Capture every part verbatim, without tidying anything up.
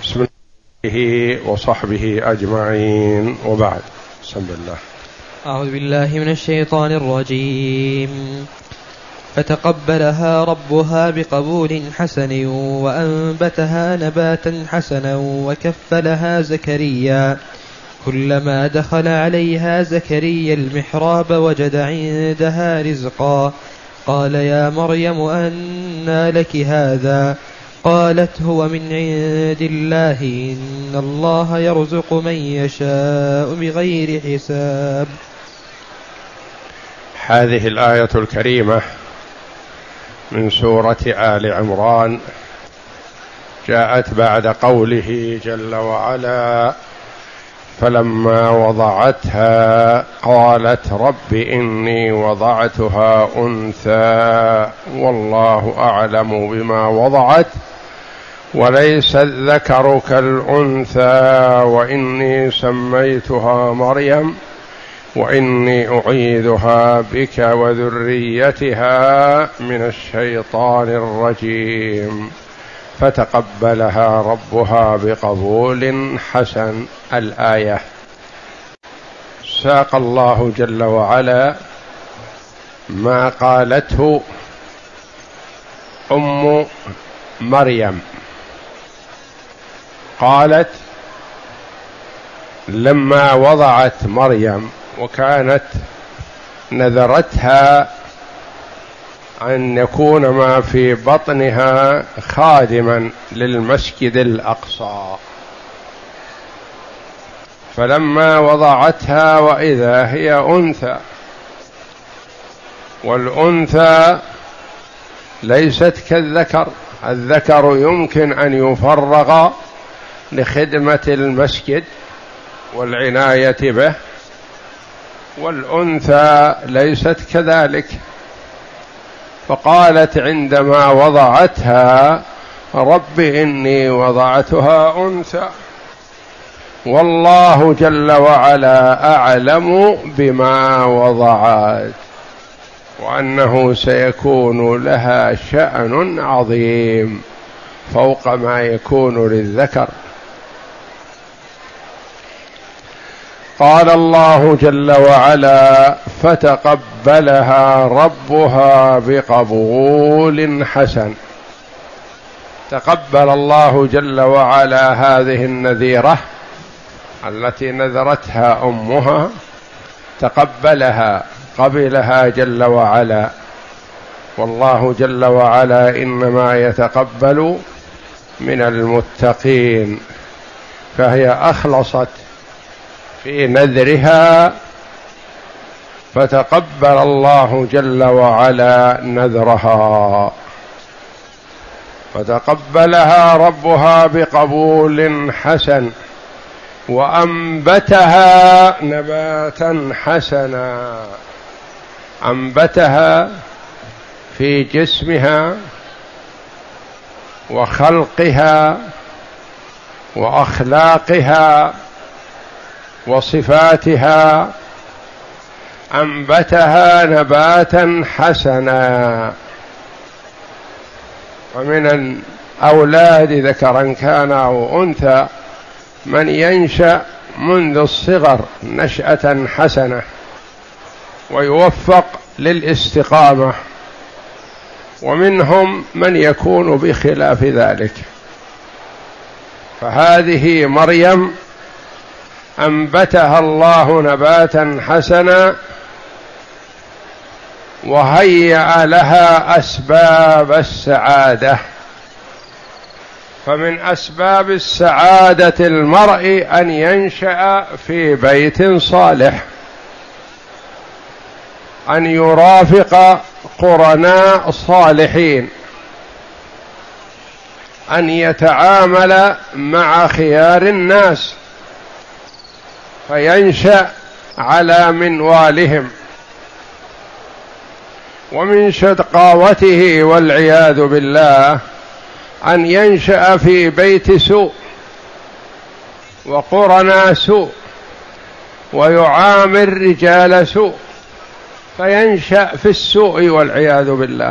بسم الله وصحبه أجمعين، وبعد. بسم الله. أعوذ بالله من الشيطان الرجيم. فتقبلها ربها بقبول حسن وأنبتها نباتا حسنا وكفلها زكريا. كلما دخل عليها زكريا المحراب وجد عندها رزقا. قال يا مريم أنى لك هذا؟ قالت هو من عند الله إن الله يرزق من يشاء بغير حساب. هذه الآية الكريمة من سورة آل عمران جاءت بعد قوله جل وعلا: فلما وضعتها قالت رب إني وضعتها أنثى والله أعلم بما وضعت وليس الذكر كالأنثى وإني سميتها مريم وإني أعيذها بك وذريتها من الشيطان الرجيم. فتقبلها ربها بقبول حسن. الآية. ساق الله جل وعلا ما قالته أم مريم. قالت لما وضعت مريم وكانت نذرتها أن يكون ما في بطنها خادما للمسجد الأقصى، فلما وضعتها وإذا هي أنثى، والأنثى ليست كالذكر. الذكر يمكن أن يفرغ لخدمة المسجد والعناية به، والأنثى ليست كذلك. فقالت عندما وضعتها رب إني وضعتها أنثى والله جل وعلا أعلم بما وضعت وأنه سيكون لها شأن عظيم فوق ما يكون للذكر. قال الله جل وعلا: فتقبلها ربها بقبول حسن. تقبل الله جل وعلا هذه النذيرة التي نذرتها أمها، تقبلها، قبلها جل وعلا. والله جل وعلا إنما يتقبل من المتقين، فهي أخلصت في نذرها فتقبل الله جل وعلا نذرها. فتقبلها ربها بقبول حسن وأنبتها نباتا حسنا. أنبتها في جسمها وخلقها وأخلاقها وصفاتها، أنبتها نباتا حسنا. ومن الأولاد ذكرا كان أو أنثى من ينشأ منذ الصغر نشأة حسنة ويوفق للاستقامة، ومنهم من يكون بخلاف ذلك. فهذه مريم أنبتها الله نباتا حسنا وهيأ لها أسباب السعادة. فمن أسباب السعادة المرء أن ينشأ في بيت صالح، أن يرافق قرناء صالحين، أن يتعامل مع خيار الناس فينشأ على منوالهم. ومن شقاوته والعياذ بالله أن ينشأ في بيت سوء وقرناء سوء ويعامل رجال سوء فينشأ في السوء والعياذ بالله.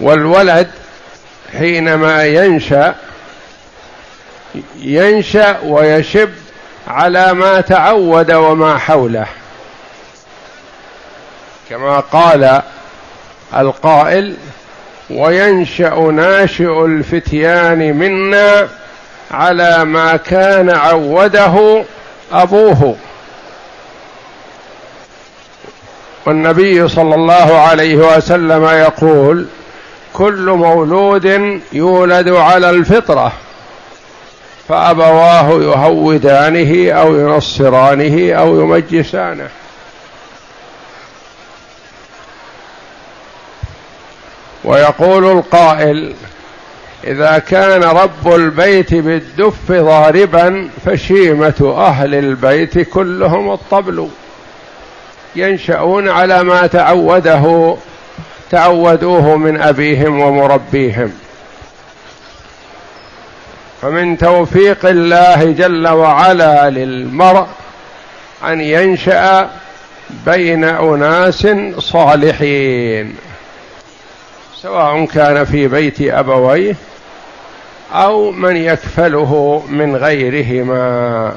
والولد حينما ينشأ ينشأ ويشب على ما تعود وما حوله، كما قال القائل: وينشأ ناشئ الفتيان منا على ما كان عوده أبوه. والنبي صلى الله عليه وسلم يقول: كل مولود يولد على الفطرة فأبواه يهودانه أو ينصرانه أو يمجسانه. ويقول القائل: إذا كان رب البيت بالدف ضاربا فشيمة أهل البيت كلهم الطبل. ينشأون على ما تعوده تعودوه من أبيهم ومربيهم. فمن توفيق الله جل وعلا للمرء أن ينشأ بين أناس صالحين، سواء كان في بيت أبويه أو من يكفله من غيرهما.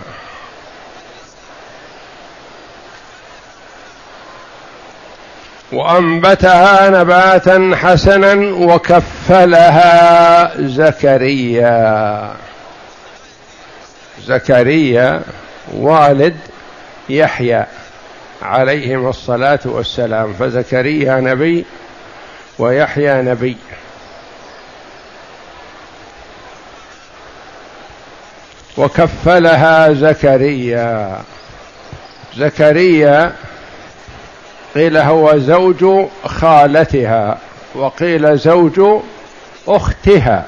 وأنبتها نباتا حسنا وكفلها زكريا. زكريا والد يحيى عليهم الصلاة والسلام، فزكريا نبي ويحيى نبي. وكفلها زكريا. زكريا قيل هو زوج خالتها، وقيل زوج أختها،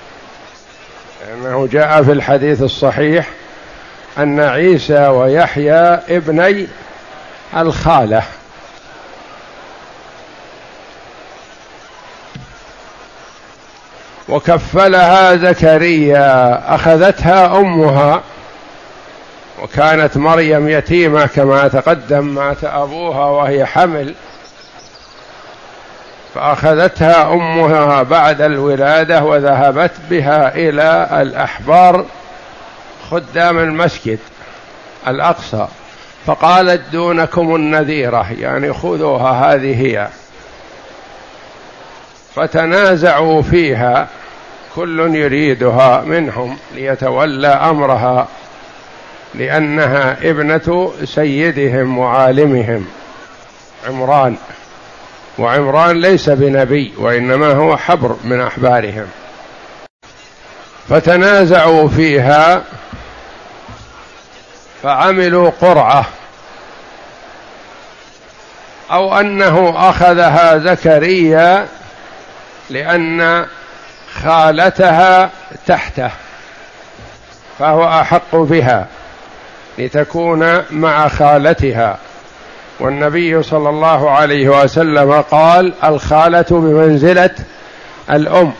لأنه جاء في الحديث الصحيح أن عيسى ويحيى ابني الخالة. وكفلها زكريا، أخذتها أمها، وكانت مريم يتيمة كما تقدم، مات أبوها وهي حمل، فأخذتها أمها بعد الولادة وذهبت بها إلى الأحبار خدام المسجد الأقصى، فقالت: دونكم النذيرة، يعني خذوها هذه هي. فتنازعوا فيها، كل يريدها منهم ليتولى أمرها، لأنها ابنة سيدهم وعالمهم عمران، وعمران ليس بنبي وإنما هو حبر من أحبارهم. فتنازعوا فيها فعملوا قرعة، أو أنه أخذها زكريا لأن خالتها تحته فهو أحق بها لتكون مع خالتها. والنبي صلى الله عليه وسلم قال: الخالة بمنزلة الأم.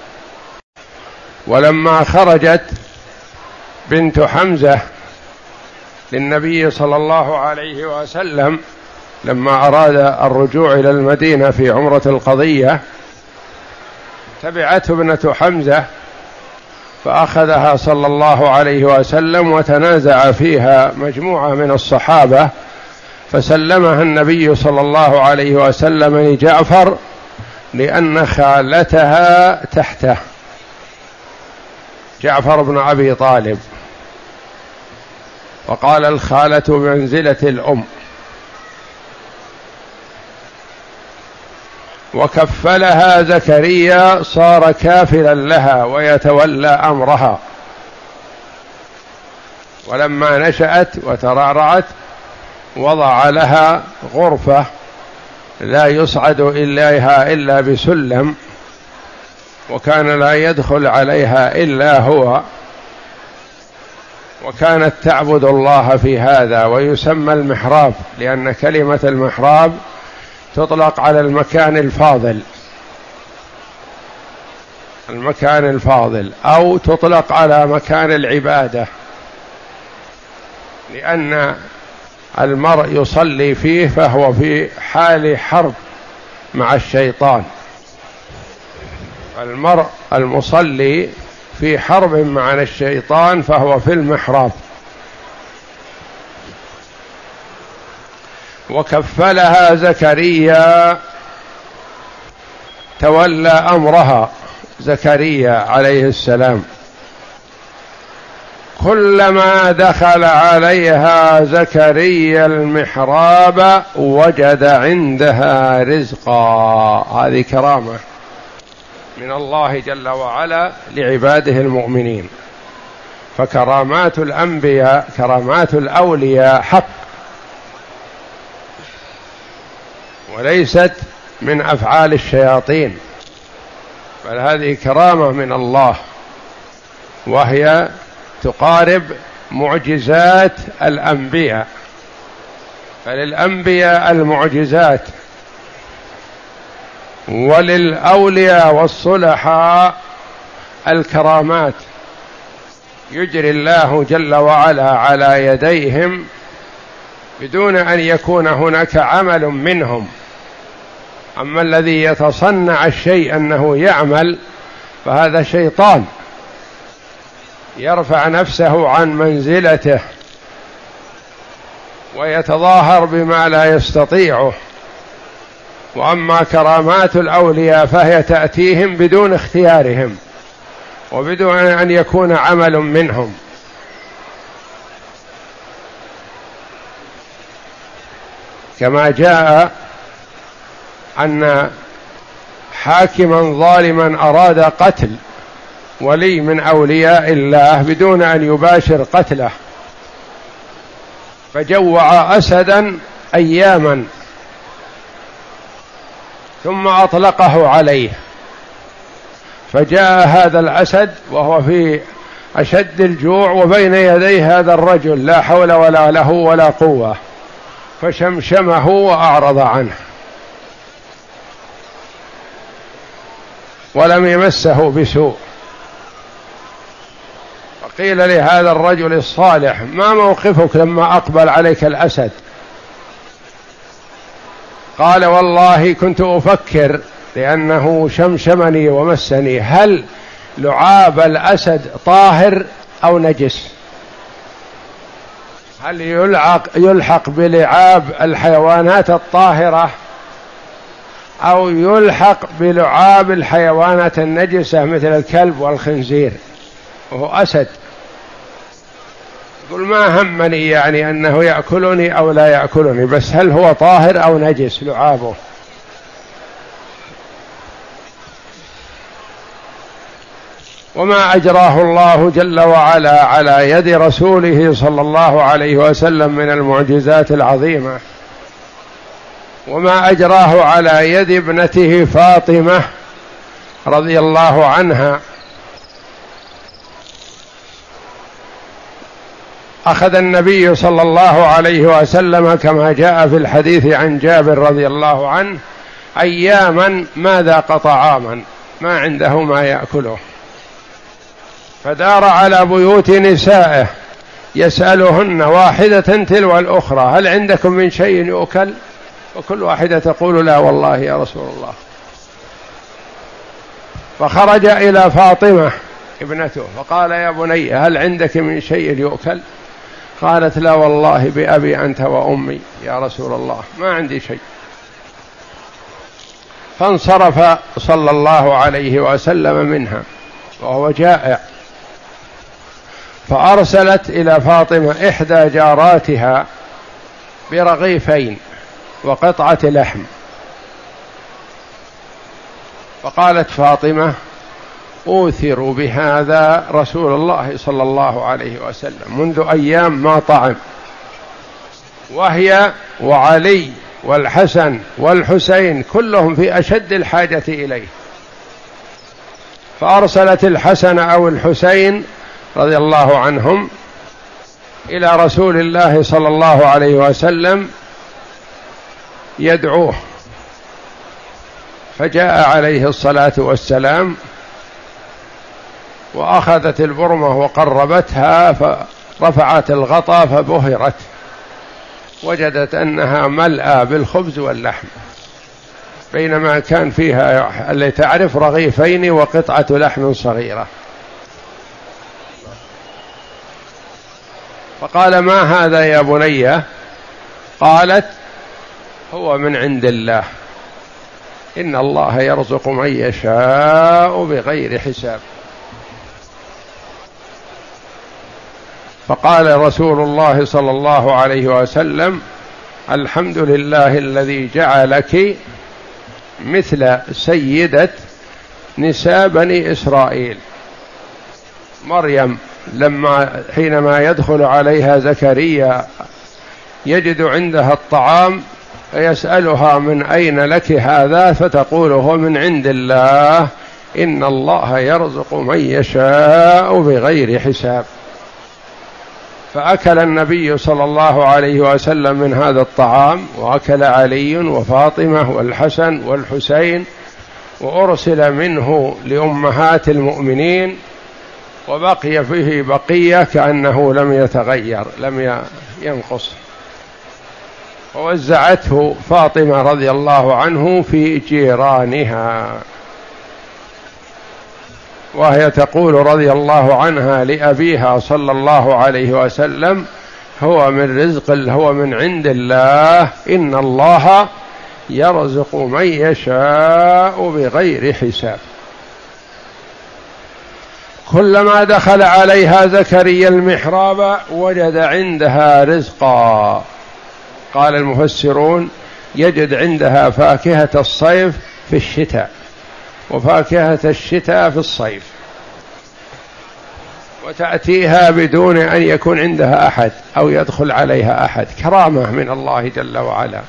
ولما خرجت بنت حمزة للنبي صلى الله عليه وسلم لما أراد الرجوع إلى المدينة في عمرة القضية، تبعته ابنة حمزة فأخذها صلى الله عليه وسلم وتنازع فيها مجموعة من الصحابة، فسلمها النبي صلى الله عليه وسلم لجعفر لأن خالتها تحته، جعفر بن أبي طالب، وقال: الخالة بمنزلة الأم. وكفلها زكريا، صار كافلا لها ويتولى أمرها. ولما نشأت وترعرعت وضع لها غرفة لا يصعد إليها إلا بسلم، وكان لا يدخل عليها إلا هو، وكانت تعبد الله في هذا، ويسمى المحراب، لأن كلمة المحراب تطلق على المكان الفاضل، المكان الفاضل، أو تطلق على مكان العبادة، لأن المرء يصلي فيه فهو في حال حرب مع الشيطان، المرء المصلي في حرب مع الشيطان فهو في المحراب. وكفلها زكريا، تولى أمرها زكريا عليه السلام. كلما دخل عليها زكريا المحراب وجد عندها رزقا. هذه كرامة من الله جل وعلا لعباده المؤمنين. فكرامات الأنبياء، كرامات الأولياء حق، وليست من أفعال الشياطين، بل هذه كرامة من الله، وهي تقارب معجزات الأنبياء. فللأنبياء المعجزات، وللأولياء والصلحاء الكرامات يجري الله جل وعلا على يديهم بدون أن يكون هناك عمل منهم. أما الذي يتصنع الشيء أنه يعمل فهذا شيطان يرفع نفسه عن منزلته ويتظاهر بما لا يستطيعه. وأما كرامات الأولياء فهي تأتيهم بدون اختيارهم وبدون أن يكون عمل منهم. كما جاء أن حاكما ظالما أراد قتل ولي من أولياء الله بدون أن يباشر قتله، فجوع أسدا أياما ثم أطلقه عليه، فجاء هذا الأسد وهو في أشد الجوع وبين يدي هذا الرجل لا حول ولا له ولا قوة، فشمشمه وأعرض عنه ولم يمسه بسوء. فقيل لهذا الرجل الصالح: ما موقفك لما أقبل عليك الأسد؟ قال: والله كنت أفكر لأنه شمشمني ومسني، هل لعاب الأسد طاهر أو نجس؟ هل يلحق, يلحق بلعاب الحيوانات الطاهرة أو يلحق بلعاب الحيوانات النجسة مثل الكلب والخنزير؟ وهو أسد. يقول: ما همني يعني أنه يأكلني أو لا يأكلني، بس هل هو طاهر أو نجس لعابه؟ وما أجراه الله جل وعلا على يد رسوله صلى الله عليه وسلم من المعجزات العظيمة، وما أجراه على يد ابنته فاطمة رضي الله عنها. أخذ النبي صلى الله عليه وسلم كما جاء في الحديث عن جابر رضي الله عنه أياما ما ذاق طعاما، ما عنده ما يأكله، فدار على بيوت نسائه يسألهن واحدة تلو الأخرى: هل عندكم من شيء يؤكل؟ وكل واحدة تقول: لا والله يا رسول الله. فخرج إلى فاطمة ابنته فقال: يا بني هل عندك من شيء يؤكل؟ قالت: لا والله بأبي أنت وأمي يا رسول الله، ما عندي شيء. فانصرف صلى الله عليه وسلم منها وهو جائع، فأرسلت إلى فاطمة إحدى جاراتها برغيفين وقطعة لحم، فقالت فاطمة: أوثر بهذا رسول الله صلى الله عليه وسلم منذ أيام ما طعم، وهي وعلي والحسن والحسين كلهم في أشد الحاجة إليه. فأرسلت الحسن أو الحسين رضي الله عنهم إلى رسول الله صلى الله عليه وسلم يدعوه، فجاء عليه الصلاة والسلام وأخذت البرمة وقربتها فرفعت الغطاء فبهرت، وجدت أنها ملأى بالخبز واللحم. بينما كان فيها اللي تعرف رغيفين وقطعة لحم صغيرة. فقال: ما هذا يا بني؟ قالت: هو من عند الله، إن الله يرزق من يشاء بغير حساب. فقال رسول الله صلى الله عليه وسلم: الحمد لله الذي جعلك مثل سيدة نساء بني إسرائيل. مريم لما حينما يدخل عليها زكريا يجد عندها الطعام فيسألها: من أين لك هذا؟ فتقول: هو من عند الله، إن الله يرزق من يشاء بغير حساب. فأكل النبي صلى الله عليه وسلم من هذا الطعام، وأكل علي وفاطمة والحسن والحسين، وأرسل منه لأمهات المؤمنين، وبقي فيه بقية كأنه لم يتغير، لم ينقص. ووزعته فاطمة رضي الله عنه في جيرانها، وهي تقول رضي الله عنها لأبيها صلى الله عليه وسلم: هو من رزق هو من عند الله، إن الله يرزق من يشاء بغير حساب. كلما دخل عليها زكريا المحراب وجد عندها رزقا. قال المفسرون: يجد عندها فاكهة الصيف في الشتاء، وفاكهة الشتاء في الصيف، وتأتيها بدون أن يكون عندها أحد أو يدخل عليها أحد، كرامة من الله جل وعلا.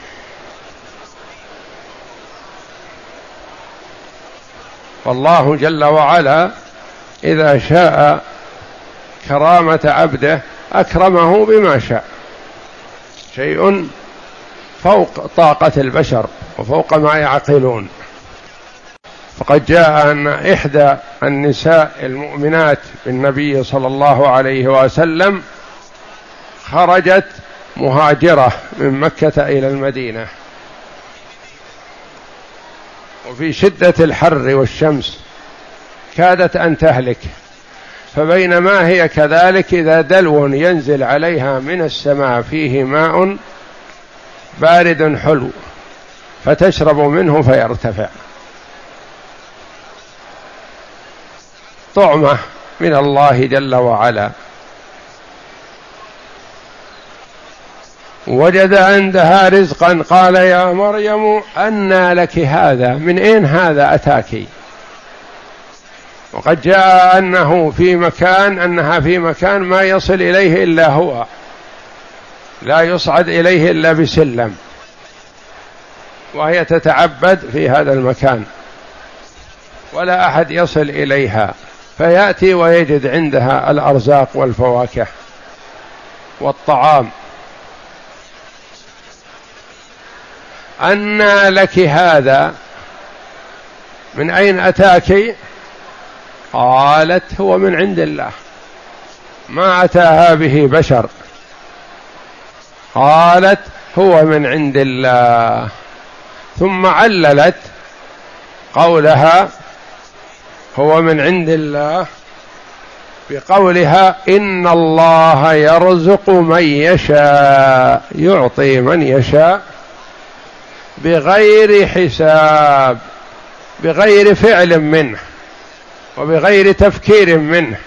والله جل وعلا إذا شاء كرامة عبده أكرمه بما شاء، شيء فوق طاقة البشر وفوق ما يعقلون. فقد جاء أن إحدى النساء المؤمنات بالنبي صلى الله عليه وسلم خرجت مهاجرة من مكة إلى المدينة، وفي شدة الحر والشمس كادت أن تهلك، فبينما هي كذلك إذا دلو ينزل عليها من السماء فيه ماء بارد حلو فتشرب منه فيرتفع، طعمة من الله جل وعلا. وجد عندها رزقا، قال: يا مريم أنى لك هذا؟ من أين هذا أتاك؟ وقد جاء أنه في مكان أنها في مكان ما يصل إليه إلا هو، لا يصعد إليه إلا بسلم، وهي تتعبد في هذا المكان ولا أحد يصل إليها، فيأتي ويجد عندها الأرزاق والفواكه والطعام. أنى لك هذا؟ من أين أتاك؟ قالت: هو من عند الله، ما أتاها به بشر. قالت: هو من عند الله. ثم عللت قولها هو من عند الله بقولها: إن الله يرزق من يشاء، يعطي من يشاء بغير حساب، بغير فعل منه، وبغير تفكير منه،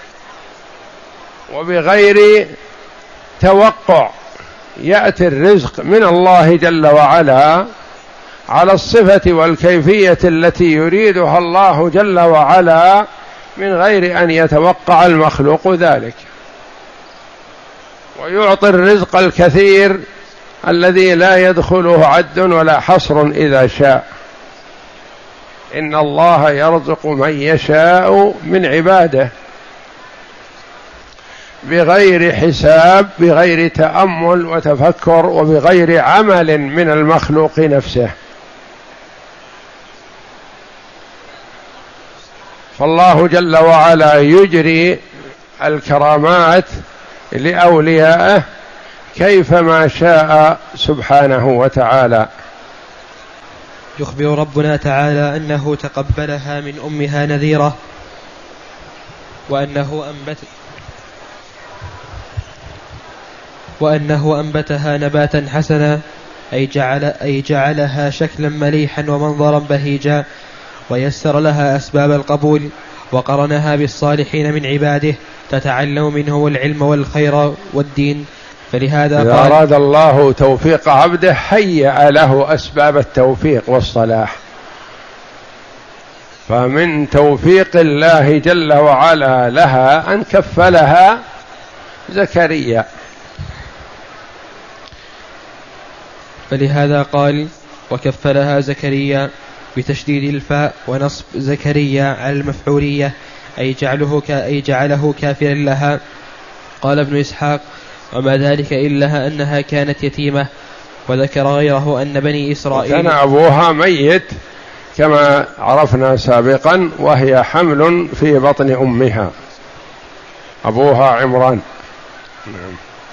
وبغير توقع. يأتي الرزق من الله جل وعلا على الصفة والكيفية التي يريدها الله جل وعلا من غير أن يتوقع المخلوق ذلك، ويعطي الرزق الكثير الذي لا يدخله عد ولا حصر إذا شاء. إن الله يرزق من يشاء من عباده بغير حساب، بغير تأمل وتفكر، وبغير عمل من المخلوق نفسه. فالله جل وعلا يجري الكرامات لأوليائه كيفما شاء سبحانه وتعالى. يخبر ربنا تعالى أنه تقبلها من أمها نذيرة، وأنه أنبت وأنه أنبتها نباتا حسنا، أي, جعل أي جعلها شكلا مليحا ومنظرا بهيجا، ويسر لها أسباب القبول، وقرنها بالصالحين من عباده تتعلم منهم العلم والخير والدين. فلهذا إذا قال: أراد الله توفيق عبده هيأ له أسباب التوفيق والصلاح. فمن توفيق الله جل وعلا لها أن كفلها زكريا. فلهذا قال: وكفلها زكريا بتشديد الفاء ونصب زكريا على المفعولية، أي جعله, أي جعله كافلا لها. قال ابن إسحاق: وما ذلك إلا أنها كانت يتيمة. وذكر غيره أن بني إسرائيل كان أبوها ميت كما عرفنا سابقا، وهي حمل في بطن أمها، أبوها عمران. نعم.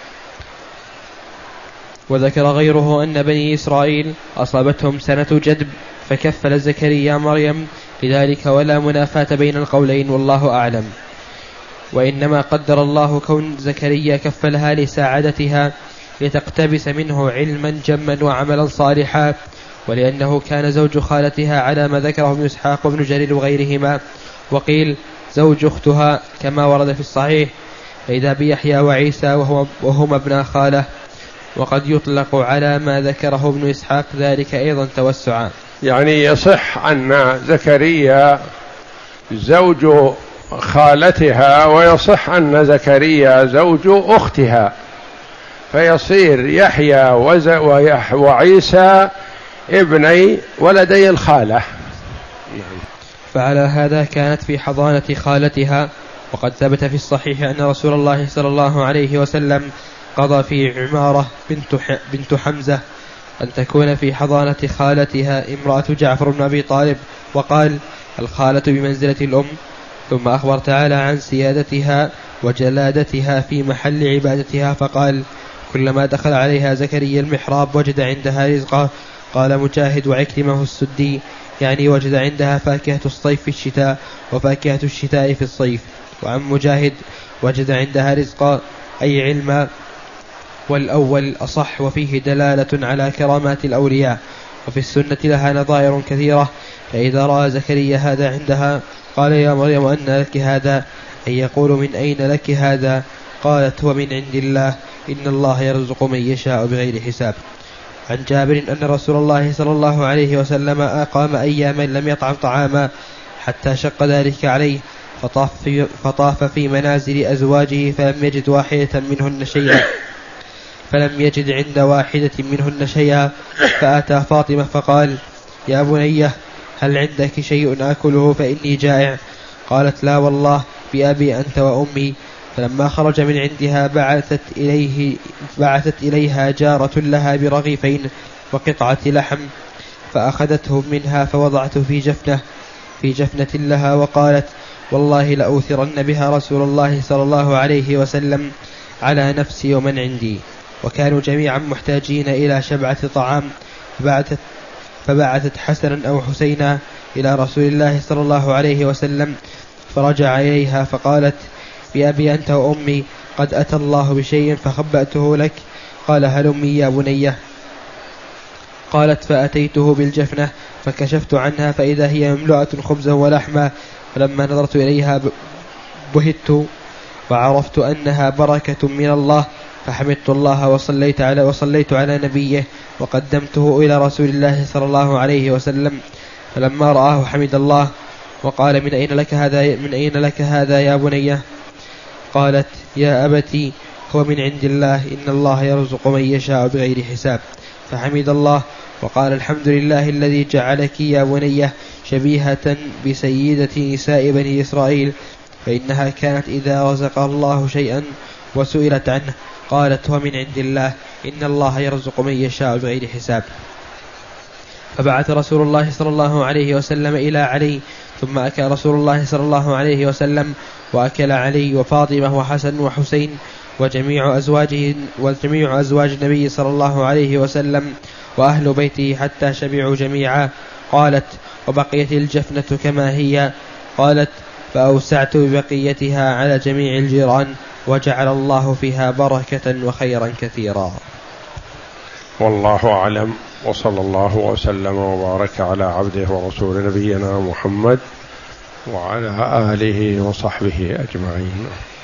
وذكر غيره أن بني إسرائيل أصابتهم سنة جدب فكفل زكريا مريم لذلك، ولا منافاة بين القولين والله أعلم. وإنما قدر الله كون زكريا كفلها لساعدتها لتقتبس منه علما جما وعملا صالحا، ولأنه كان زوج خالتها على ما ذكره ابن إسحاق وابن جرير وغيرهما، وقيل زوج أختها كما ورد في الصحيح. فإذا بيحيى وعيسى وهو وهما ابن خاله، وقد يطلق على ما ذكره ابن إسحاق ذلك أيضا توسعا. يعني يصح أن زكريا زوج خالتها، ويصح أن زكريا زوج أختها، فيصير يحيى وعيسى ابني ولدي الخالة. فعلى هذا كانت في حضانة خالتها. وقد ثبت في الصحيح أن رسول الله صلى الله عليه وسلم قضى في عمارة بنت, بنت حمزة أن تكون في حضانة خالتها امرأة جعفر بن أبي طالب، وقال: الخالة بمنزلة الأم. ثم أخبر تعالى عن سيادتها وجلادتها في محل عبادتها، فقال: كلما دخل عليها زكريا المحراب وجد عندها رزقا. قال مجاهد وعكرمة السدي: يعني وجد عندها فاكهة الصيف في الشتاء وفاكهة الشتاء في الصيف. وعن مجاهد: وجد عندها رزقا أي علما، والأول أصح، وفيه دلالة على كرامات الأولياء. وفي السنة لها نظائر كثيرة، فإذا رأى زكريا هذا عندها قال: يا مريم أن لك هذا؟ أن يقول: من أين لك هذا؟ قالت: هو من عند الله، إن الله يرزق من يشاء بغير حساب. عن جابر أن رسول الله صلى الله عليه وسلم أقام أياما لم يطعم طعاما حتى شق ذلك عليه، فطاف في, فطاف في منازل أزواجه فلم يجد واحدة منهن شيئا فلم يجد عند واحدة منهن شيئا فأتى فاطمة فقال: يا بنية، هل عندك شيء أكله فإني جائع؟ قالت: لا والله، بأبي أنت وأمي. فلما خرج من عندها بعثت إليه بعثت إليها جارة لها برغيفين وقطعة لحم، فأخذته منها فوضعته في جفنة في جفنة لها، وقالت: والله لأوثرن بها رسول الله صلى الله عليه وسلم على نفسي ومن عندي. وكانوا جميعا محتاجين إلى شبعة طعام، فبعثت, فبعثت حسنا أو حسينا إلى رسول الله صلى الله عليه وسلم، فرجع إليها فقالت: بأبي أنت وأمي، قد أتى الله بشيء فخبأته لك. قال: هلمي يا بنية. قالت: فأتيته بالجفنة فكشفت عنها فإذا هي مملوءة خبزا ولحما، فلما نظرت إليها بهت وعرفت أنها بركة من الله، فحمدت الله وصليت على, وصليت على نبيه وقدمته إلى رسول الله صلى الله عليه وسلم. فلما رآه حمد الله وقال: من أين لك هذا من أين لك هذا يا بنية؟ قالت: يا أبتي، هو من عند الله، إن الله يرزق من يشاء بغير حساب. فحمد الله وقال: الحمد لله الذي جعلك يا بنية شبيهة بسيدة نساء بني إسرائيل، فإنها كانت إذا رزق الله شيئا وسئلت عنه قالت: هو من عند الله، إن الله يرزق من يشاء بغير حساب. فبعث رسول الله صلى الله عليه وسلم إلى علي، ثم أكل رسول الله صلى الله عليه وسلم وأكل علي وفاطمة وحسن وحسين وجميع أزواجه وجميع أزواج النبي صلى الله عليه وسلم وأهل بيته حتى شبعوا جميعا. قالت: وبقيت الجفنة كما هي. قالت: فأوسعت ببقيتها على جميع الجيران، وجعل الله فيها بركة وخيرا كثيرا. والله أعلم، وصلى الله وسلم وبارك على عبده ورسول نبينا محمد وعلى آله وصحبه أجمعين.